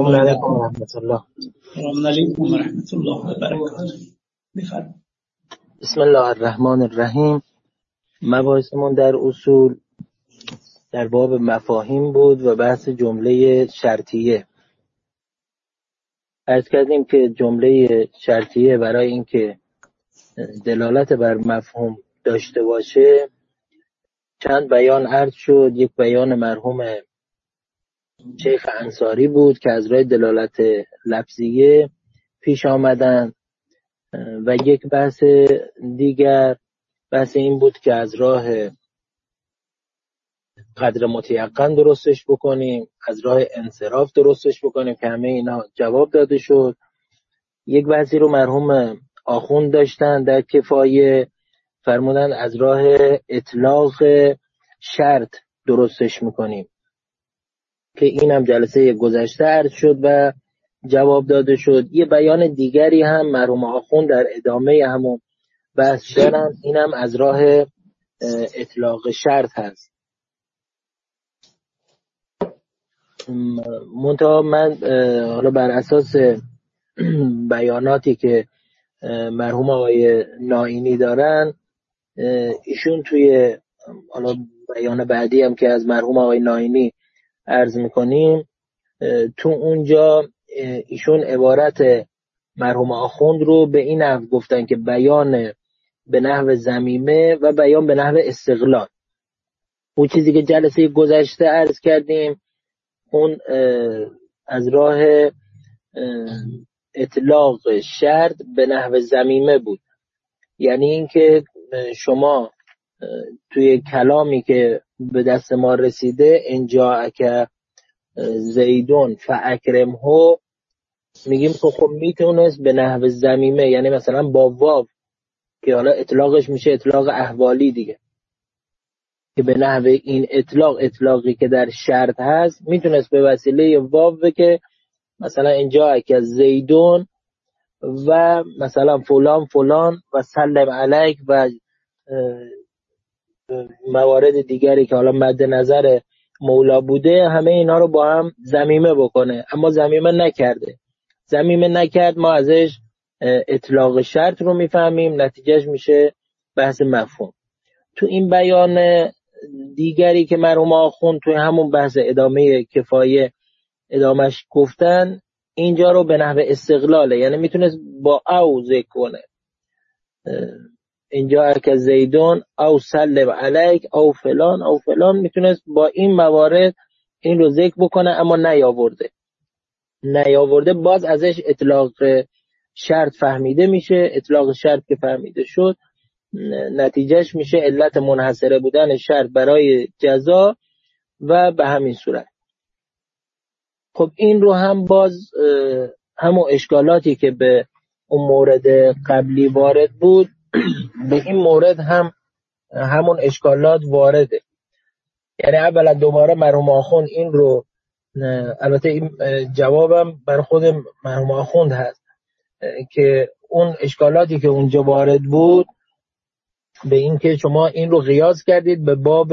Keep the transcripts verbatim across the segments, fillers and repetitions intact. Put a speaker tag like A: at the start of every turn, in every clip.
A: السلام علیکم و رحمت الله.
B: السلام علیکم و رحمت الله و برکاته. بفرمایید.
A: بسم الله الرحمن الرحیم. مباحثمون در اصول در باب مفاهیم بود و بحث جمله شرطیه. عرض کردیم که جمله شرطیه برای اینکه دلالت بر مفهوم داشته باشه چند بیان عرض شد. یک بیان مرحوم شیخ انصاری بود که از راه دلالت لفظیه پیش آمدن و یک بحث دیگر بحث این بود که از راه قدر متیقن درستش بکنیم، از راه انصراف درستش بکنیم که همه اینا جواب داده شد. یک بحثی رو مرحوم آخوند داشتن در کفایه، فرمودن از راه اطلاق شرط درستش میکنیم که این هم جلسه گذشته عرض شد و جواب داده شد. یه بیان دیگری هم مرحوم آخوند در ادامه همون بحث دارن، این هم از راه اطلاق شرط هست. منتها من حالا بر اساس بیاناتی که مرحوم آقای نائینی دارن، ایشون توی حالا بیان بعدی هم که از مرحوم آقای نائینی عرض میکنیم، تو اونجا ایشون عبارت مرحوم آخوند رو به این نحو گفتن که بیان به نحو ضمیمه و بیان به نحو استقلال. اون چیزی که جلسه گذشته عرض کردیم اون از راه اطلاق شرط به نحو ضمیمه بود، یعنی اینکه شما توی کلامی که به دست ما رسیده انجا که زیدون فاکرمهو میگیم که خب میتونست به نحو ضمیمه، یعنی مثلا با واو که حالا اطلاقش میشه اطلاق احوالی دیگه، که به نحو این اطلاق اطلاقی که در شرط هست میتونست به وسیله واو که مثلا اینجا که زیدون و مثلا فلان فلان و سلم علیک و موارد دیگری که حالا مد نظر مولا بوده همه اینا رو با هم ضمیمه بکنه، اما ضمیمه نکرده. ضمیمه نکرد ما ازش اطلاق شرط رو میفهمیم، نتیجهش میشه بحث مفهوم. تو این بیان دیگری که مرحوم آخوند توی همون بحث ادامه کفایه ادامش گفتن، اینجا رو به نحو استقلاله، یعنی میتونست با او ذکر کنه، اینجا که زیدون او سلم علیک او فلان او فلان، میتونست با این موارد این رو ذکر بکنه اما نیاورده نیاورده باز ازش اطلاق شرط فهمیده میشه. اطلاق شرط که فهمیده شد نتیجهش میشه علت منحصره بودن شرط برای جزا و به همین صورت. خب این رو هم باز همون اشکالاتی که به اون مورد قبلی وارد بود به این مورد هم همون اشکالات وارده. یعنی اولا دوباره مرحوم آخوند این رو، البته این جوابم بر خود مرحوم آخوند هست که اون اشکالاتی که اونجا وارد بود به این که شما این رو قیاس کردید به باب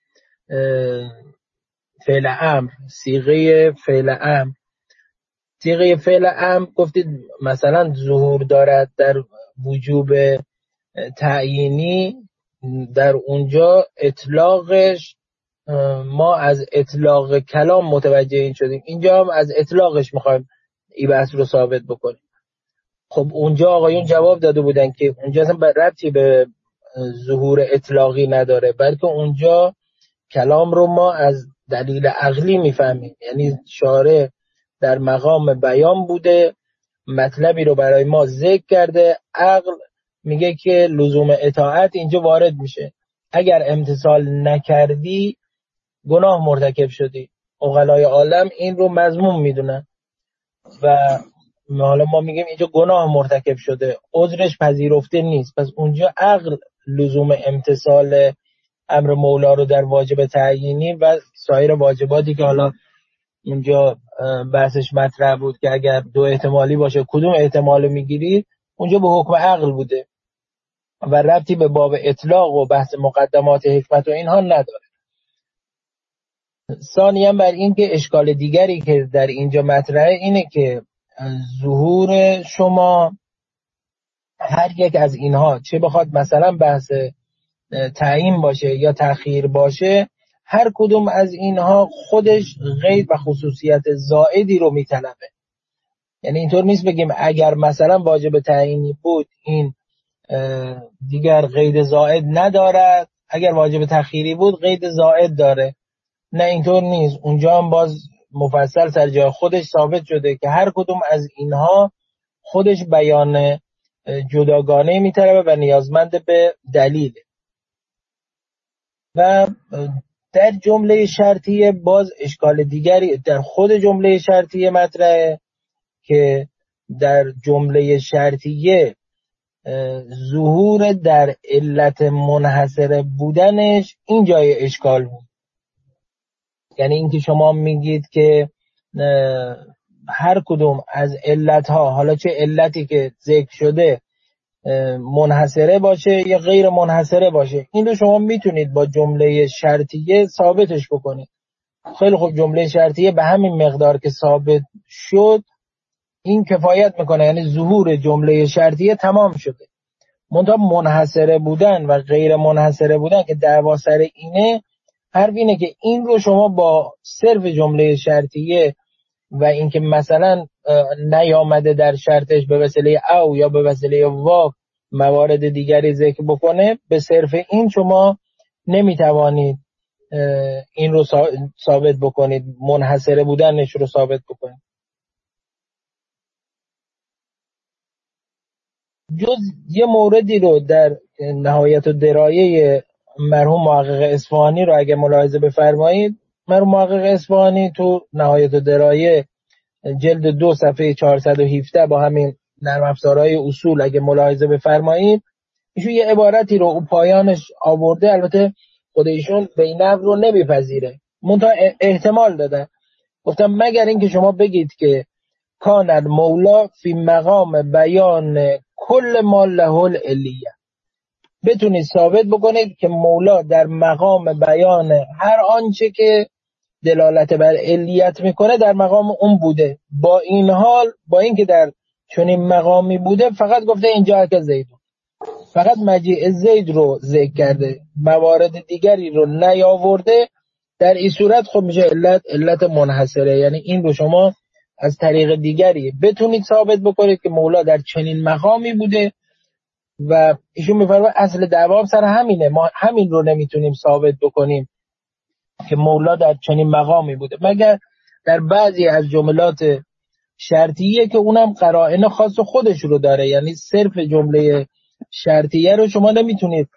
A: فعل امر، صیغه فعل امر. صیغه فعل امر گفتید مثلا ظهور دارد در وجوب تعیینی، در اونجا اطلاقش ما از اطلاق کلام متوجه این شدیم، اینجا هم از اطلاقش میخوایم این بحث رو ثابت بکنیم. خب اونجا آقایون جواب داده بودن که اونجا اصلا ربطی به ظهور اطلاقی نداره، بلکه اونجا کلام رو ما از دلیل عقلی میفهمیم، یعنی شارع در مقام بیان بوده، مطلبی رو برای ما ذکر کرده، عقل میگه که لزوم اطاعت اینجا وارد میشه، اگر امتثال نکردی گناه مرتکب شدی. عقلای عالم این رو مذموم میدونن و حالا ما میگیم اینجا گناه مرتکب شده، عذرش پذیرفته نیست. پس اونجا عقل لزوم امتثال امر مولا رو در واجب تعیینی و سایر واجباتی که حالا اونجا بحثش مطرح بود که اگر دو احتمالی باشه کدوم احتمال میگیرید، اونجا به حکم عقل بوده و ربطی به باب اطلاق و بحث مقدمات حکمت و اینها نداره. ثانیاً بر این که اشکال دیگری که در اینجا مطرحه اینه که ظهور شما هر یک از اینها، چه بخواد مثلا بحث تعیین باشه یا تأخیر باشه، هر کدوم از اینها خودش قید و خصوصیت زائدی رو میطلبه. یعنی اینطور نیست بگیم اگر مثلا واجب تعیینی بود این دیگر قید زائد ندارد، اگر واجب تأخیری بود قید زائد داره. نه، اینطور نیست. اونجا هم باز مفصل سر جای خودش ثابت شده که هر کدوم از اینها خودش بیان جداگانه میطلبه و نیازمند به دلیل. و در جمله شرطیه باز اشکال دیگری در خود جمله شرطیه مطرحه که در جمله شرطیه ظهور در علت منحصر بودنش این جای اشکال بود. یعنی اینکه شما میگید که هر کدوم از علتها، حالا چه علتی که ذکر شده منحصره باشه یا غیر منحصره باشه، این رو شما میتونید با جمله شرطیه ثابتش بکنید. خیلی خوب، جمله شرطیه به همین مقدار که ثابت شد این کفایت میکنه، یعنی ظهور جمله شرطیه تمام شده. منتها منحصره بودن و غیر منحصره بودن که دعوا سر اینه، حرف اینه که این رو شما با صرف جمله شرطیه و اینکه مثلا نیامده در شرطش به وسیله او یا به وسیله واو موارد دیگری ذکر بکنه، به صرف این شما نمیتوانید این رو ثابت بکنید، منحصره بودنش رو ثابت بکنید. جز یه موردی رو در نهایت الدرایه مرحوم محقق اصفهانی رو اگه ملاحظه بفرمایید، مرحوم محقق اصفهانی تو نهایت الدرایه جلد دو صفحه چهارصد و هفده با همین نرم افزارهای اصول اگه ملاحظه بفرمایید، ایشون یه عبارتی رو اون پایانش آورده. البته خود ایشون به این نحو رو نمیپذیره، منتها احتمال داده. گفتم مگر اینکه شما بگید که کان المولا فی مقام بیان کل ما له العلیه، بتونید ثابت بکنید که مولا در مقام بیان هر آنچه که دلالت بر علیت میکنه در مقام اون بوده. با این حال، با اینکه در چنین مقامی بوده، فقط گفته اینجا که زید، فقط مجیء زید رو ذکر کرده، موارد دیگری رو نیاورده. در این صورت خب میشه علت علت منحصره. یعنی این رو شما از طریق دیگری بتونید ثابت بکنید که مولا در چنین مقامی بوده و ایشون میفرماید اصل دعوا سر همینه، ما همین رو نمیتونیم ثابت بکنیم که مولا در چنین مقامی بوده، مگر در بعضی از جملات شرطیه که اونم قرائن خاص خودش رو داره. یعنی صرف جمله شرطیه رو شما نمیتونید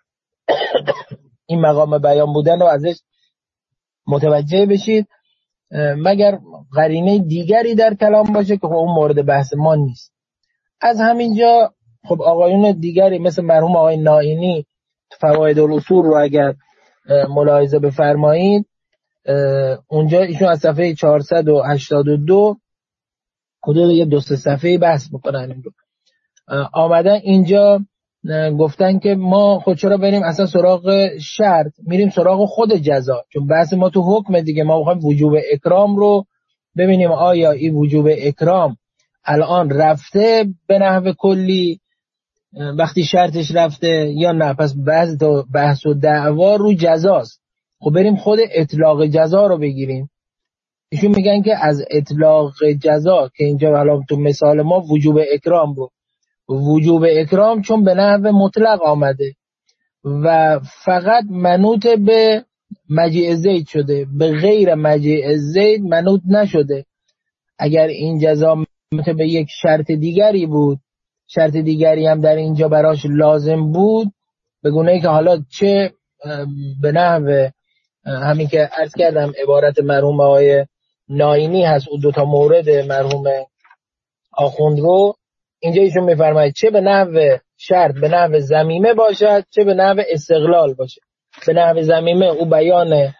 A: این مقام بیان بودن رو ازش متوجه بشید مگر قرینه دیگری در کلام باشه که خب اون مورد بحث ما نیست. از همینجا خب آقایون دیگری مثل مرحوم آقای نائینی فواید الاصول رو اگر ملاحظه بفرمایید، اونجا ایشون از صفحه چهارصد و هشتاد و دو حدود یه دو سه صفحه بحث میکنن این رو آمدن اینجا گفتن که ما خود چرا بریم اصلا سراغ شرط، میریم سراغ خود جزا، چون بحث ما تو حکم دیگه، ما میخوایم وجوب اکرام رو ببینیم آیا این وجوب اکرام الان رفته به نحو کلی وقتی شرطش رفته یا نه. پس بحث بحث و دعوا رو جزاست. خب بریم خود اطلاق جزا رو بگیریم. ایشون میگن که از اطلاق جزا که اینجا حالا تو مثال ما وجوب اکرام رو، وجوب اکرام چون به نحو مطلق آمده و فقط منوط به مجیء زید شده، به غیر مجیء زید منوط نشده. اگر این جزا منوط به یک شرط دیگری بود، شرط دیگری هم در اینجا براش لازم بود، به گونه‌ای که حالا چه به نحو همین که عرض کردم عبارت مرحوم آقای نائینی هست، اون دوتا مورد مرحوم آخوند رو اینجا ایشون میفرماید چه به نحو شرط به نحو ضمیمه باشد چه به نحو استقلال باشه. به نحو ضمیمه او بیان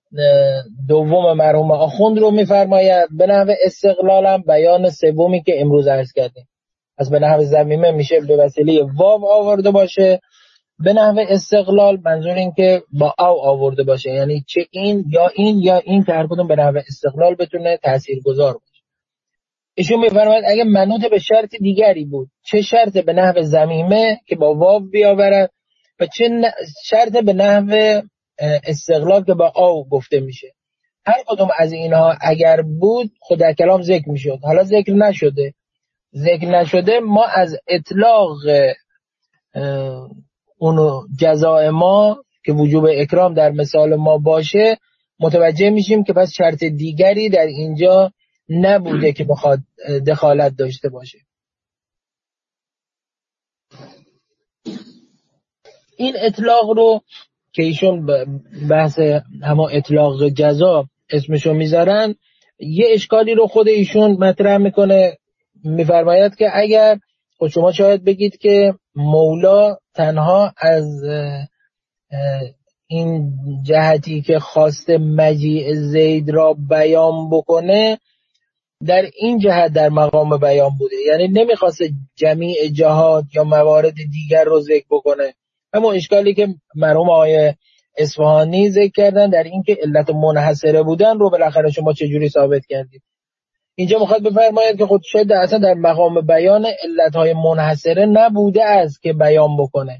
A: دوم مرحوم آخوند رو میفرماید، به نحو استقلال هم بیان سومی که امروز عرض کردیم. از به نحو ضمیمه میشه به وسیله واو آورده باشه به نحو استقلال منظور این که با او آورده باشه، یعنی چه این یا این یا این که هر کدوم به نحو استقلال بتونه تاثیرگذار باشه. ایشون میفرماید اگه منوط به شرط دیگری بود، چه شرط به نحو ضمیمه که با واو بیاورد و چه شرط به نحو استقلال که با او گفته میشه، هر کدوم از اینها اگر بود خود در کلام ذکر میشد. حالا ذکر نشده ذکر نشده ما از اطلاق اونو جزاء ما که وجوب اکرام در مثال ما باشه متوجه میشیم که پس شرط دیگری در اینجا نبوده که بخواد دخالت داشته باشه. این اطلاق رو که ایشون بحث همه اطلاق جزا اسمشو میذارن، یه اشکالی رو خود ایشون مطرح میکنه. میفرماید که اگر خود شما شاید بگید که مولا تنها از این جهتی که خواسته مجیء زید را بیان بکنه در این جهت در مقام بیان بوده، یعنی نمیخواسته جمیع جهات یا موارد دیگر رو ذکر بکنه. اما اشکالی که مرحوم آقای اصفهانی ذکر کردن در این که علت منحصره بودن رو بالاخره شما چجوری ثابت کردید؟ اینجا میخواد بفرماید که خود شاید اصلا در مقام بیان علتهای منحصره نبوده است که بیان بکنه.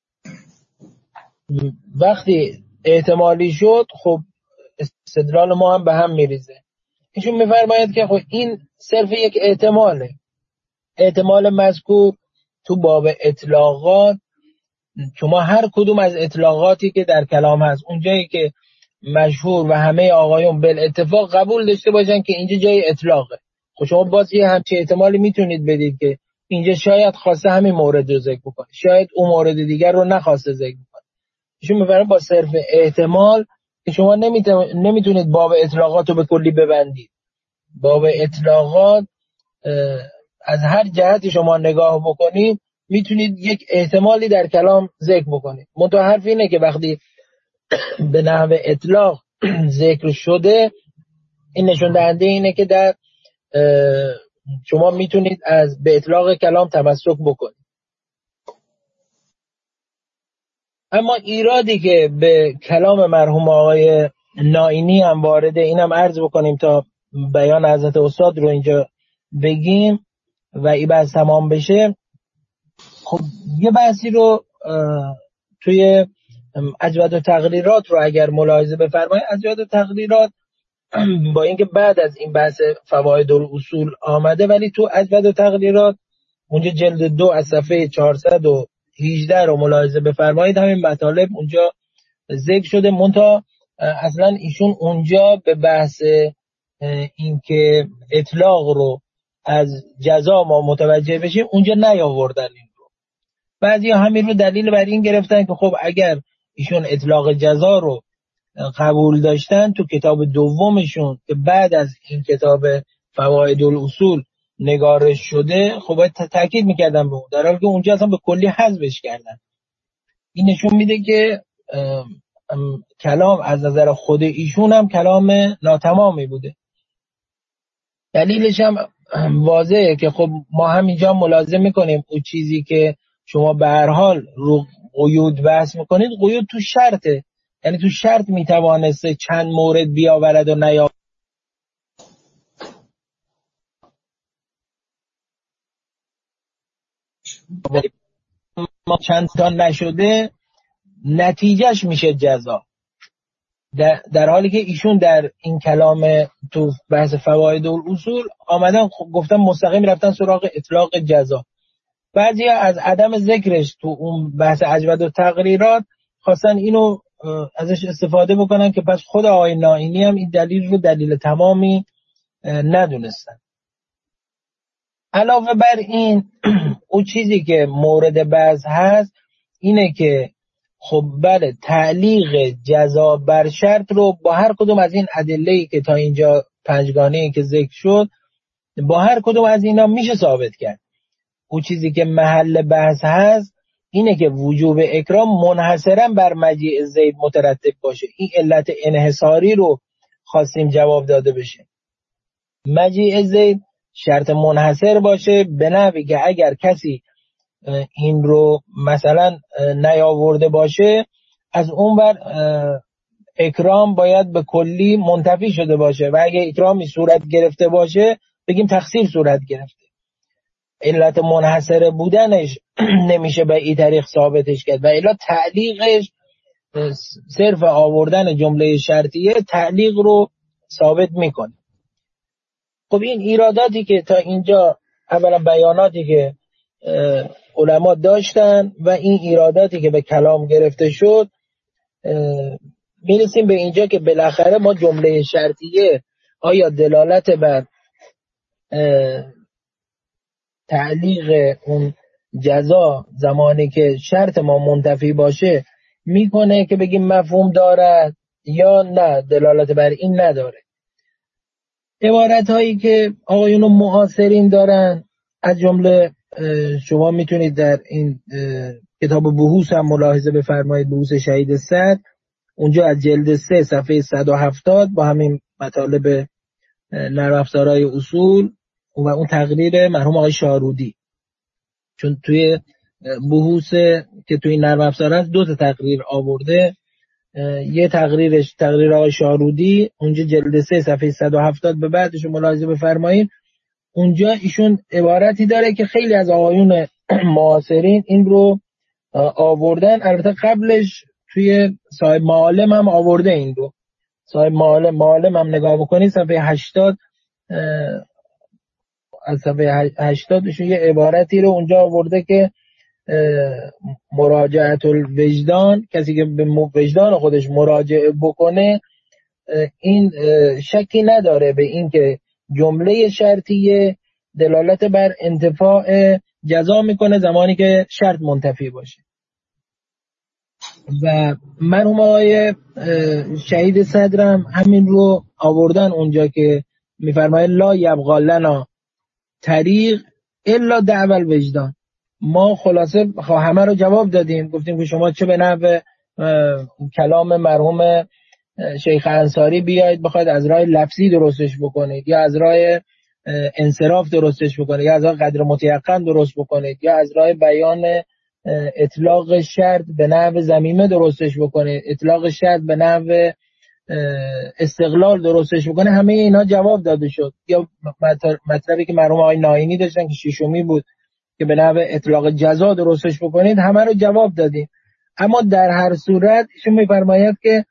A: وقتی احتمالی شد خب استدلال ما هم به هم میریزه. ایشون میفرماید که خب این صرف یک احتماله. احتمال مذکور تو باب اطلاقات، شما هر کدوم از اطلاقاتی که در کلام هست اونجایی که مشهور و همه آقایون بالاتفاق قبول داشته باشن که اینجا جای اطلاقه، خب شما باز یه همچین احتمالی میتونید بدید که اینجا شاید خواسته همین مورد رو ذکر بکنه، شاید اون مورد دیگر رو نخواسته ذکر بکنه. ایشون میفرماید با صرف احتمال که شما نمیتونید باب اطلاقات رو به کلی ببندید. باب اطلاقات از هر جهتی شما نگاه بکنید میتونید یک احتمالی در کلام ذکر بکنید. منتها حرف اینه که وقتی به نحو اطلاق ذکر شده این نشون دهنده اینه که در شما میتونید از به اطلاق کلام تمسک بکنید. اما ایرادی که به کلام مرحوم آقای نائینی هم وارده، اینم عرض بکنیم تا بیان حضرت استاد رو اینجا بگیم و این بحث تمام بشه. خب یه بحثی رو توی اجود و تقریرات رو اگر ملاحظه بفرمایید، اجود و تقریرات با اینکه بعد از این بحث فواید الاصول آمده ولی تو اجود و تقریرات اونجا جلد دو از صفحه چهارصد و هجده رو ملاحظه بفرمایید همین مطالب اونجا ذکر شده. منتها اصلا ایشون اونجا به بحث اینکه اطلاق رو از جزا ما متوجه بشیم اونجا نیاوردن این رو. بعضی همین رو دلیل بر این گرفتن که خب اگر ایشون اطلاق جزا رو قبول داشتن تو کتاب دومشون که بعد از این کتاب فواید الاصول نگارش شده خب باید تاکید میکردن به اون، در حالی که اونجا اصلا به کلی حذفش کردن. این نشون میده که کلام از نظر خود ایشون هم کلام ناتمامی بوده. دلیلش هم واضحه که خب ما همینجا ملاحظه میکنیم اون چیزی که شما به هر حال رو قیود بحث میکنید قیود تو شرطه، یعنی تو شرط میتوانسته چند مورد بیاورد و نیا ما چند تا نشده نتیجهش میشه جزا، در, در حالی که ایشون در این کلام تو بحث فواید الاصول آمدن گفتن مستقیم رفتن سراغ اطلاق جزا. بعضی از عدم ذکرش تو اون بحث اجود و تقریرات خواستن اینو ازش استفاده بکنن که پس خود آقای نائینی هم این دلیل رو دلیل تمامی ندونستن. علاوه بر این اون چیزی که مورد بحث هست اینه که خب بله تعلیق جزا بر شرط رو با هر کدوم از این ادله‌ای که تا اینجا پنجگانه‌ای که ذکر شد با هر کدوم از اینا میشه ثابت کرد. اون چیزی که محل بحث هست اینه که وجوب اکرام منحصرا بر مجیء زید مترتب باشه. این علت انحصاری رو خواستیم جواب داده بشه. مجیء زید شرط منحصر باشه به نحوی که اگر کسی این رو مثلا نیاورده باشه، از اون بر اکرام باید به کلی منتفی شده باشه و اگه اکرامی صورت گرفته باشه بگیم تقصیر صورت گرفته. علت منحصر بودنش نمیشه به این طریق ثابتش کرد و الا تعلیقش صرف آوردن جمله شرطیه تعلیق رو ثابت میکنه. خب این ایراداتی که تا اینجا، اولا بیاناتی که علما داشتن و این ایراداتی که به کلام گرفته شد، میرسیم به اینجا که بالاخره ما جمله شرطیه آیا دلالت بر تعلیق اون جزا زمانی که شرط ما منتفی باشه میکنه که بگیم مفهوم دارد یا نه دلالت بر این نداره. عبارت هایی که آقایون معاصرین دارن، از جمله شما میتونید در این کتاب بحوث هم ملاحظه بفرمایید، بحوث شهید صدر، اونجا از جلد سه صفحه صد و هفتاد با همین مطالب نرم افزارهای اصول و اون تقریر مرحوم آقای شارودی، چون توی بحوث که توی نرم افزار هست دو تا تقریر آورده، یه تقریرش تقریر آقای شارودی اونجا جلد سه صفحه صد و هفتاد به بعدش ملاحظه بفرمایید، اونجا ایشون عبارتی داره که خیلی از آقایون معاصرین این رو آوردن. البته قبلش توی صاحب معالم هم آورده این رو. صاحب معالم معالم هم نگاه بکنید صفحه هشتاد، از صفحه هشتادشون یه عبارتی رو اونجا آورده که مراجعت الوجدان، کسی که به وجدان خودش مراجعه بکنه این شکی نداره به این که جمله شرطیه دلالت بر انتفاع جزا میکنه زمانی که شرط منتفی باشه. و مرحوم آقای شهید صدرم همین رو آوردن اونجا که میفرماید لا یبقى لنا طریق الا دعوی الوجدان. ما خلاصه همه رو جواب دادیم، گفتیم که شما چه به نحو کلام مرحوم شیخ انصاری بیاید بخواید از راه لفظی درستش بکنید یا از راه انصراف درستش بکنید یا از راه قدر متیقن درست بکنید یا از راه بیان اطلاق شرط به نحو ضمیمه درستش بکنید، اطلاق شرط به نحو استقلال درستش بکنه. همه اینا جواب داده شد. یا مطلبی که مرحوم آقای ناینی داشتن که ششمی بود که به نحو اطلاق جزا درستش بکنید، همه رو جواب دادیم. اما در هر صورت ایشون میفرماید که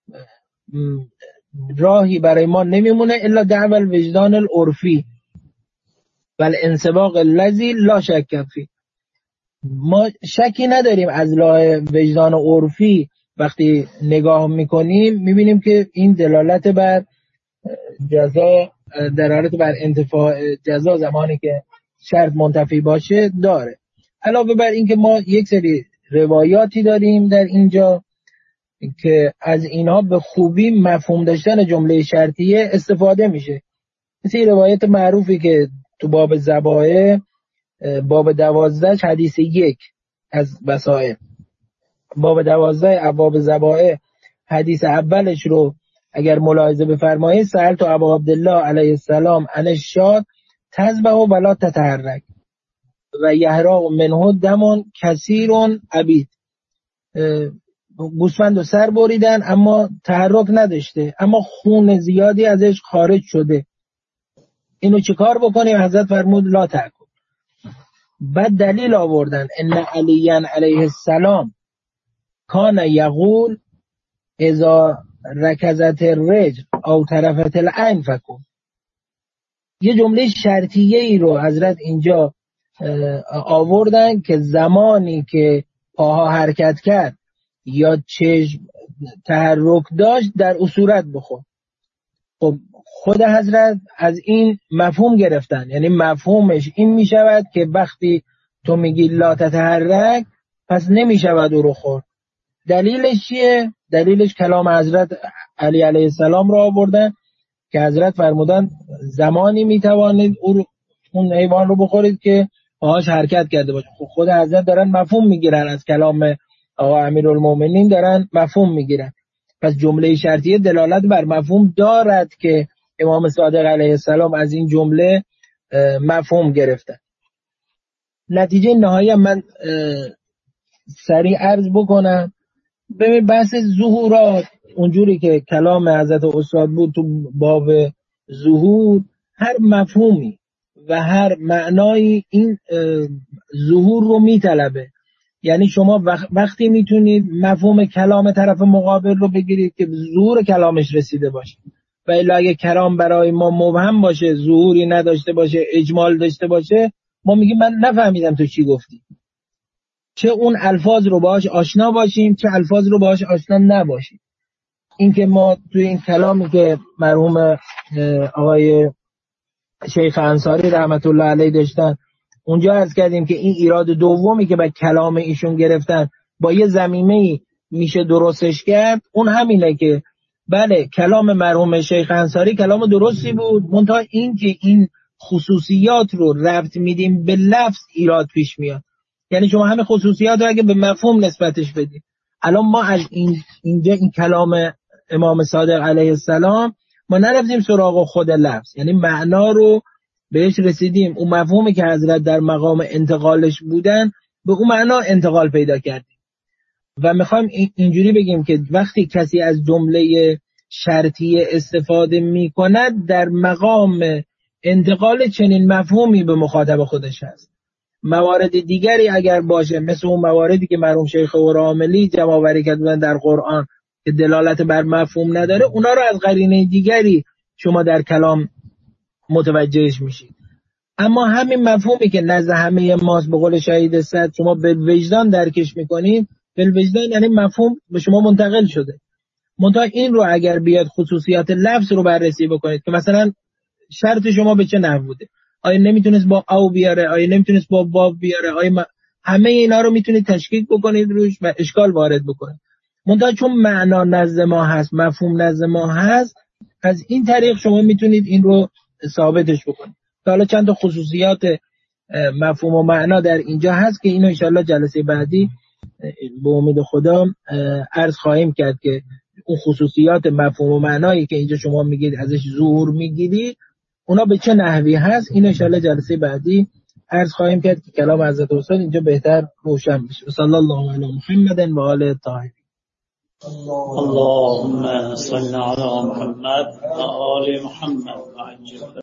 A: راهی برای ما نمیمونه الا دعوی الوجدان العرفی بل انسباق الذی لا شک فیه. ما شکی نداریم از راه وجدان عرفی وقتی نگاه میکنیم میبینیم که این دلالت بر جزا، دلالت بر انتفاع جزا زمانی که شرط منتفی باشه داره. علاوه بر این که ما یک سری روایاتی داریم در اینجا که از اینها به خوبی مفهوم داشتن جمله شرطیه استفاده میشه. مثل روایت معروفی که تو باب ذبائح باب دوازده حدیث یک از وسائل، باب دوازده ابواب ذبائح حدیث اولش رو اگر ملاحظه بفرمایید، سألت ابا عبدالله علیه السلام عن الشاة تذبح ولا تتحرک و یحرق منه دم کثیر عبید. گوسفند رو سر بریدن اما تحرک نداشته اما خون زیادی ازش خارج شده، اینو چیکار بکنیم؟ حضرت فرمود لا تأکل. بعد دلیل آوردن ان علی علیه السلام کان یقول اذا رکزت الرجل او طرفت العین فکن. یه جمله شرطیه ای رو حضرت اینجا آوردن که زمانی که پاها حرکت کرد یا چشم تحرک داشت در اصورت بخور. خب خود حضرت از این مفهوم گرفتن، یعنی مفهومش این می شود که وقتی تو میگی لا تتحرک پس نمی شود او رو خورد. دلیلش چیه؟ دلیلش کلام حضرت علی علیه السلام را آوردن که حضرت فرمودن زمانی می توانید اون حیوان رو بخورید که پاهاش حرکت کرده باشه. خب خود حضرت دارن مفهوم میگیرن از کلام آقا امیرالمومنین، دارن مفهوم میگیرن. پس جمله شرطیه دلالت بر مفهوم دارد که امام صادق علیه السلام از این جمله مفهوم گرفتن. نتیجه نهایی من سریع عرض بکنم. ببین بحث ظهورات اونجوری که کلام حضرت استاد بود تو باب ظهور، هر مفهومی و هر معنایی این ظهور رو میطلبه. یعنی شما وقتی میتونید مفهوم کلام طرف مقابل رو بگیرید که ظهور کلامش رسیده باشه، و الا اگه کلام برای ما مبهم باشه، ظهوری نداشته باشه، اجمال داشته باشه، ما میگیم من نفهمیدم تو چی گفتی. چه اون الفاظ رو باهاش آشنا باشیم، چه الفاظ رو باهاش آشنا نباشیم. این که ما توی این کلامی که مرحوم آقای شیخ انصاری رحمت الله علیه داشتن اونجا عرض کردیم که این ایراد دومی که به کلام ایشون گرفتن با یه ضمیمه‌ای میشه درستش کرد. اون همینه که بله کلام مرحوم شیخ انصاری کلام درستی بود، منتها این که این خصوصیات رو ربط میدیم به لفظ ایراد پیش میاد. یعنی شما همه خصوصیات رو اگه به مفهوم نسبتش بدیم، الان ما از این اینجا این کلام امام صادق علیه السلام ما نرفتیم سراغ خود لفظ، یعنی معنا رو بهش رسیدیم، اون مفهومی که حضرت در مقام انتقالش بودن به اون معنا انتقال پیدا کردیم. و میخوایم اینجوری بگیم که وقتی کسی از جمله شرطی استفاده میکند در مقام انتقال چنین مفهومی به مخاطب خودش هست. موارد دیگری اگر باشه مثل اون مواردی که مرحوم شیخ اوراملی جمع آوری کردن در قرآن که دلالت بر مفهوم نداره، اونا رو از قرینه دیگری شما در کلام متوجهش میشید. اما همین مفهومی که نزد همه ماست به قول شهید صد شما به وجدان درکش میکنید، به وجدان یعنی مفهوم به شما منتقل شده. منتها این رو اگر بیاد خصوصیات لفظ رو بررسی بکنید که مثلا شرط شما به چه نحو بوده، آیا نمیتونست با او بیاره، آیا نمیتونست با باب بیاره، آیا ما... همه اینا رو میتونید تشکیک بکنید روش و اشکال وارد بکنید. منتها چون معنا نزد ما هست، مفهوم نزد ما هست، از این طریق شما میتونید این رو ثابتش بکنید. حالا چند تا خصوصیات مفهوم و معنا در اینجا هست که اینو انشاءالله جلسه بعدی به امید خدا عرض خواهیم کرد که اون خصوصیات مفهوم و معنایی که اینجا شما میگید ازش ظهور میگیرید اونا به چه نحوی هست، این انشاءالله جلسه بعدی عرض خواهیم کرد که کلام حضرت استاد اینجا بهتر روشن بشه. صلی الله علی محمد و آله الطاهرین.
B: اللهم صل على محمد و آل محمد.